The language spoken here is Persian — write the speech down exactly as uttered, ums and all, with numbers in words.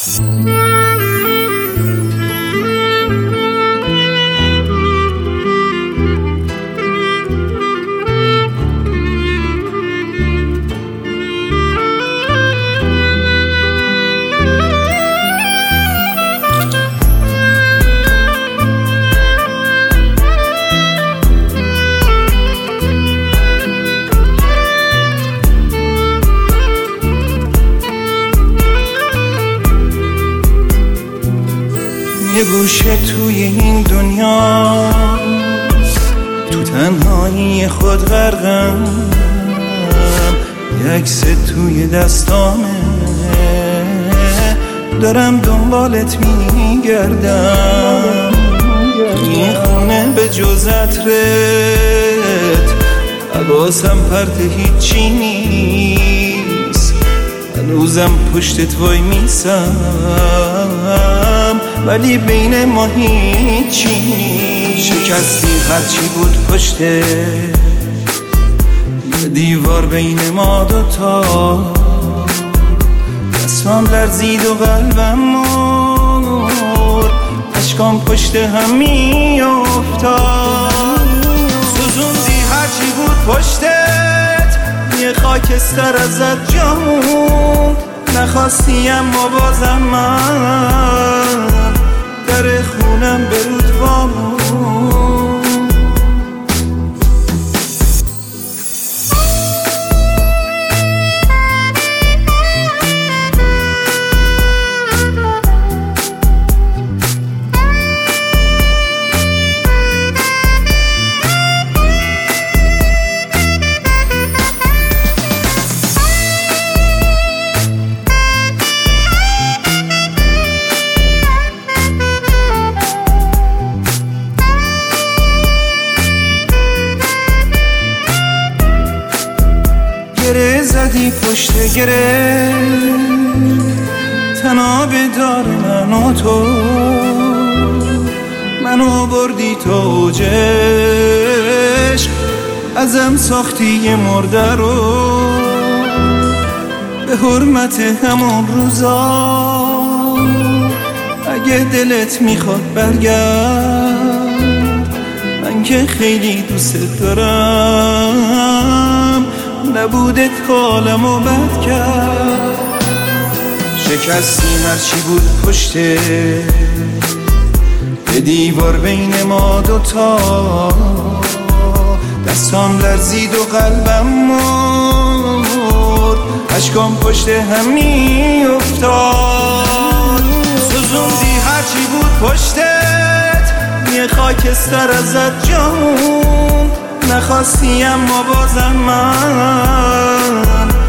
یه گوشه توی این دنیا تو تنهایی خود غرقم، یکس توی دستامه دارم دنبالت میگردم. این خونه به جز عطرت حواسم پرت هیچی نیست، هنوزم پشتت وای میسم ولی بین ما هیچی نیست. شکستی هرچی بود پشته دیوار بین ما دوتا، دستام لرزید و قلبم مرد، اشکام پشت هم می افتاد. سوزوندی هرچی بود پشتت یه خاکستر ازت جا موند، نخواستی اما بازم من در خونم برود وامون. گره زدی پشت گره تناب دار من و تو، منو بردی تو اوجش، ازم ساختی یه مرده رو. به حرمت همون روزا اگه دلت میخواد برگرد، من که خیلی دوست دارم، نبودت حالمو بد کرد. شکستی هرچی بود پشته به دیوار بین ما دوتا، دستام لرزید و قلبم مرد، اشکام پشت هم می افتاد. سوزوندی هرچی بود پشتت یه خاکستر ازت جا موند، نخواستی اما بازم من